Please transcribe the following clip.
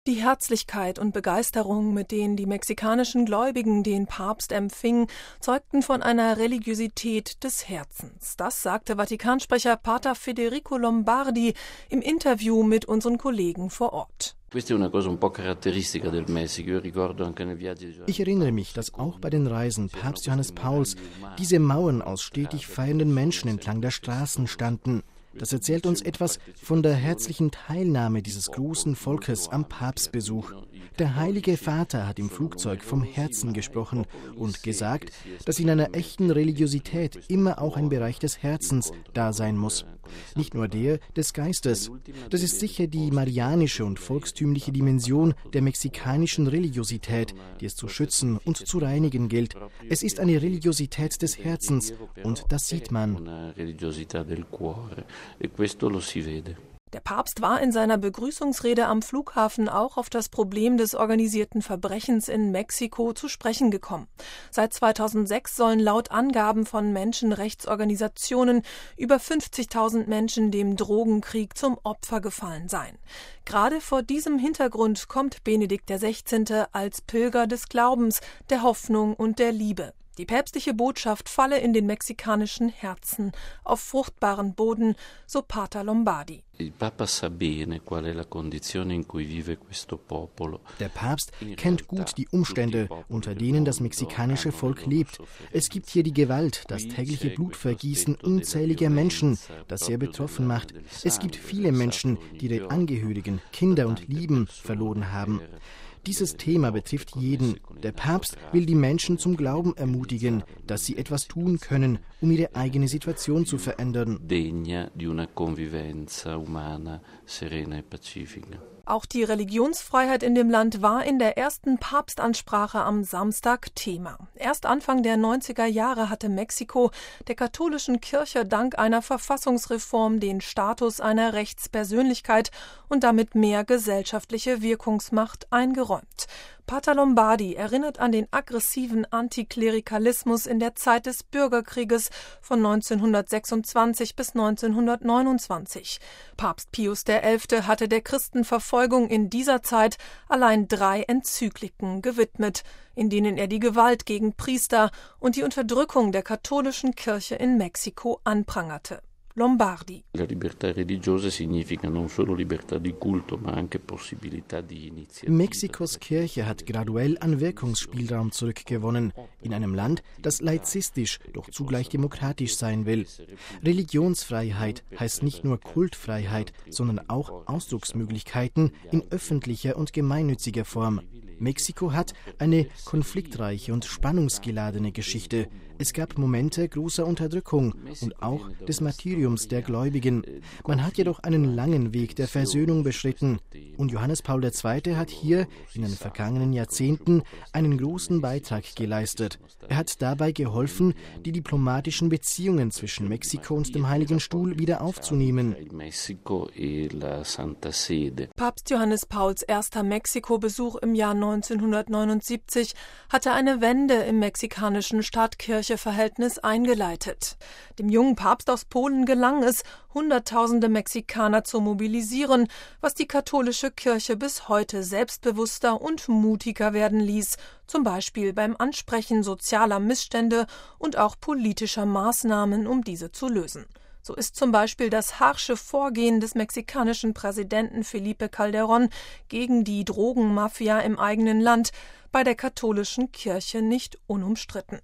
Die Herzlichkeit und Begeisterung, mit denen die mexikanischen Gläubigen den Papst empfingen, zeugten von einer Religiosität des Herzens. Das sagte Vatikansprecher Pater Federico Lombardi im Interview mit unseren Kollegen vor Ort. Ich erinnere mich, dass auch bei den Reisen Papst Johannes Pauls diese Mauern aus stetig feiernden Menschen entlang der Straßen standen. Das erzählt uns etwas von der herzlichen Teilnahme dieses großen Volkes am Papstbesuch. Der Heilige Vater hat im Flugzeug vom Herzen gesprochen und gesagt, dass in einer echten Religiosität immer auch ein Bereich des Herzens da sein muss. Nicht nur der des Geistes. Das ist sicher die marianische und volkstümliche Dimension der mexikanischen Religiosität, die es zu schützen und zu reinigen gilt. Es ist eine Religiosität des Herzens und das sieht man. Der Papst war in seiner Begrüßungsrede am Flughafen auch auf das Problem des organisierten Verbrechens in Mexiko zu sprechen gekommen. Seit 2006 sollen laut Angaben von Menschenrechtsorganisationen über 50.000 Menschen dem Drogenkrieg zum Opfer gefallen sein. Gerade vor diesem Hintergrund kommt Benedikt XVI. Als Pilger des Glaubens, der Hoffnung und der Liebe. Die päpstliche Botschaft falle in den mexikanischen Herzen auf fruchtbaren Boden, so Pater Lombardi. Der Papst kennt gut die Umstände, unter denen das mexikanische Volk lebt. Es gibt hier die Gewalt, das tägliche Blutvergießen unzähliger Menschen, das sehr betroffen macht. Es gibt viele Menschen, die ihre Angehörigen, Kinder und Lieben verloren haben. Dieses Thema betrifft jeden. Der Papst will die Menschen zum Glauben ermutigen, dass sie etwas tun können, um ihre eigene Situation zu verändern. Auch die Religionsfreiheit in dem Land war in der ersten Papstansprache am Samstag Thema. Erst Anfang der 90er Jahre hatte Mexiko der katholischen Kirche dank einer Verfassungsreform den Status einer Rechtspersönlichkeit und damit mehr gesellschaftliche Wirkungsmacht eingeräumt. Pater Lombardi erinnert an den aggressiven Antiklerikalismus in der Zeit des Bürgerkrieges von 1926 bis 1929. Papst Pius XI. Hatte der Christenverfolgung in dieser Zeit allein 3 Enzykliken gewidmet, in denen er die Gewalt gegen Priester und die Unterdrückung der katholischen Kirche in Mexiko anprangerte. Lombardi. Mexikos Kirche hat graduell an Wirkungsspielraum zurückgewonnen, in einem Land, das laizistisch, doch zugleich demokratisch sein will. Religionsfreiheit heißt nicht nur Kultfreiheit, sondern auch Ausdrucksmöglichkeiten in öffentlicher und gemeinnütziger Form. Mexiko hat eine konfliktreiche und spannungsgeladene Geschichte. Es gab Momente großer Unterdrückung und auch des Martyriums der Gläubigen. Man hat jedoch einen langen Weg der Versöhnung beschritten. Und Johannes Paul II. Hat hier in den vergangenen Jahrzehnten einen großen Beitrag geleistet. Er hat dabei geholfen, die diplomatischen Beziehungen zwischen Mexiko und dem Heiligen Stuhl wieder aufzunehmen. Papst Johannes Pauls erster Mexiko-Besuch im Jahr 1979 hatte eine Wende im mexikanischen Staat-Kirche-Verhältnis eingeleitet. Dem jungen Papst aus Polen gelang es, Hunderttausende Mexikaner zu mobilisieren, was die katholische Kirche bis heute selbstbewusster und mutiger werden ließ, zum Beispiel beim Ansprechen sozialer Missstände und auch politischer Maßnahmen, um diese zu lösen. So ist zum Beispiel das harsche Vorgehen des mexikanischen Präsidenten Felipe Calderón gegen die Drogenmafia im eigenen Land bei der katholischen Kirche nicht unumstritten.